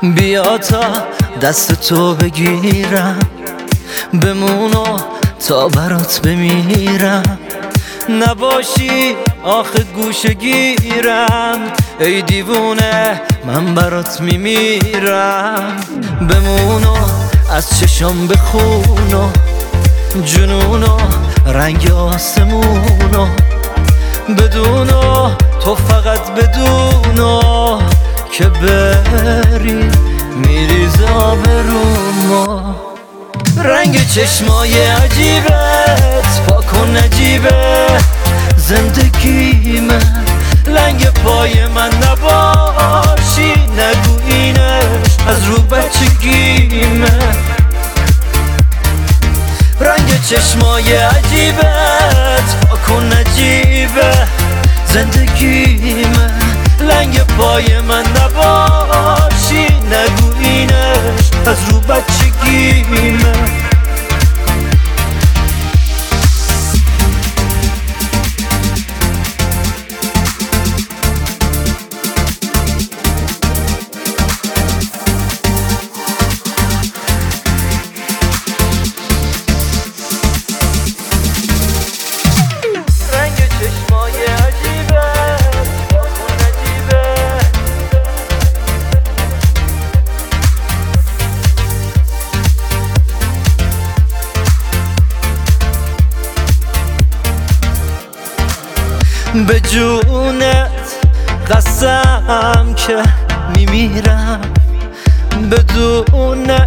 بیا تا دست تو بگیرم، بمونو تا برات بمیرم. نباشی آخه گوشه گیرم، ای دیوونه من برات میمیرم. بمونو از چشم بخونو، جنونو رنگ آسمونو، بدونو تو فقط بدونو که بری میریز آبرومو. رنگ چشمای عجیبت پاکن نجیبه زندگیمه، لنگ پای من نباشی نگو اینش از رو بچگیمه. رنگ چشمای عجیبت پاکن نجیبه زندگیمه، لنگ پای من نباشی نگو اینش از رو بچگیمه. به جونت قسم که میمیرم، بدونت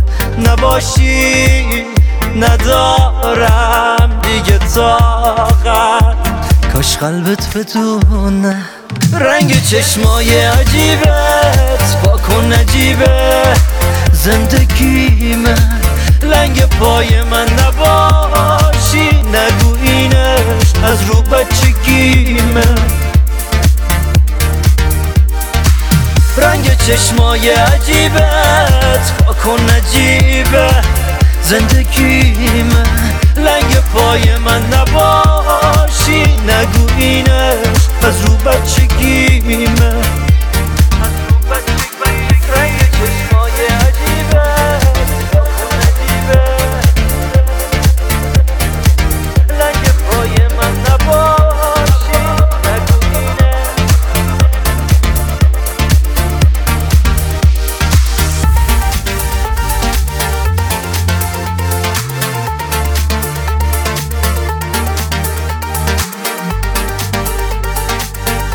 نباشی ندارم دیگه طاقت، کاش قلبت بدونه. رنگ چشمای عجیبت پاکن نجیبه زندگیمه، لنگ پای من نباشی نگو اینش از رو بچگیمه. رنگ چشمای عجیبت پاکن نجیبه زندگیمه، لنگ پای من نباشی نگو اینش از رو بچگیمه. رنگ چشمای عجیبت پاکن نجیبه، لنگ پای من نباشی نگو اینش.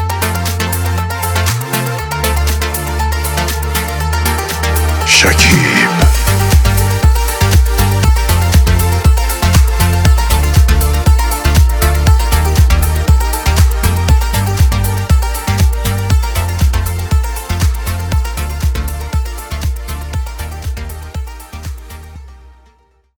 شکی